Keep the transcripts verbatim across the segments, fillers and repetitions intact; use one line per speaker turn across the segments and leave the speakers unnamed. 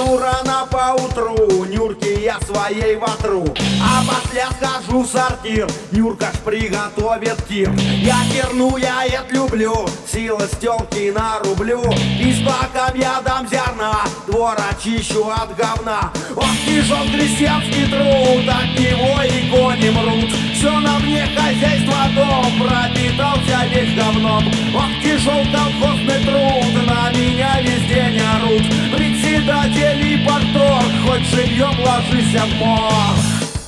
Встаю рано поутру, Нюрке я своей вотру, а после схожу в сортир, Нюрка ж приготовит кир. Я кирну, я это люблю, сила стёлки нарублю, и с баком я дам зерна, двор очищу от говна. Ох, тяжел крестьянский труд, от него и кони мрут. Все на мне хозяйство, дом пропитался весь говном. Ох, тяжел колхозный труд, на меня весь день орут. Председатель и порторг, хоть живьем ложись в морг.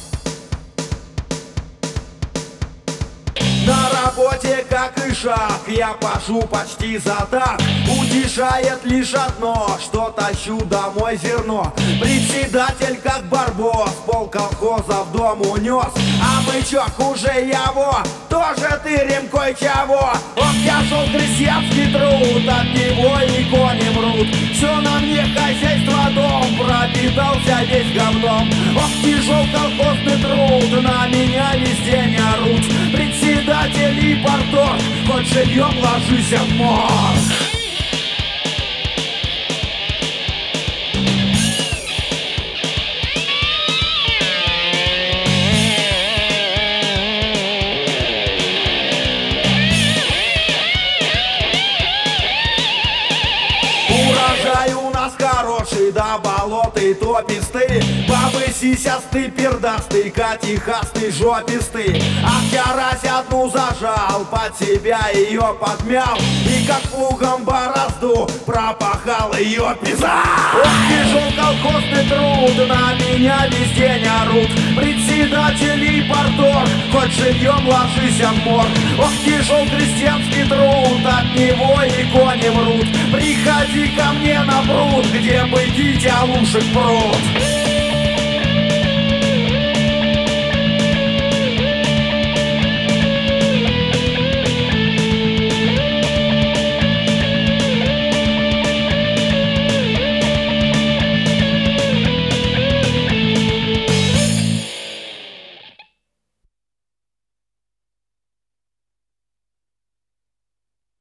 На работе, как и шаг, я пашу почти за так. Утешает лишь одно, что тащу домой зерно. Председатель, как барбос, пол колхоза в дом унес. А мы чё, хуже его, тоже тырим кое-чего. Он тяжел крестьянский труд, от него и кони мрут. Все на мне хозяйство, дом пропитался весь говном. Ох, тяжел колхозный труд, на меня весь день орут. Председатель и порторг, хоть живьем ложись в морг. Урожай у нас хороший, да болоты топистый. Бабы сисястый, пердастый, катихастый, жопистый. А вчерась одну зажал, под себя ее подмял, и как плугом борозду пропахал ее пизда. Ох, тяжел колхозный труд, на меня весь день орут. Председатель и порторг, хоть живьем ложись в морг. Ох, тяжел крестьянский труд, от него и кони мрут. Приходи ко мне на пруд, где бы дитя лушек пруд.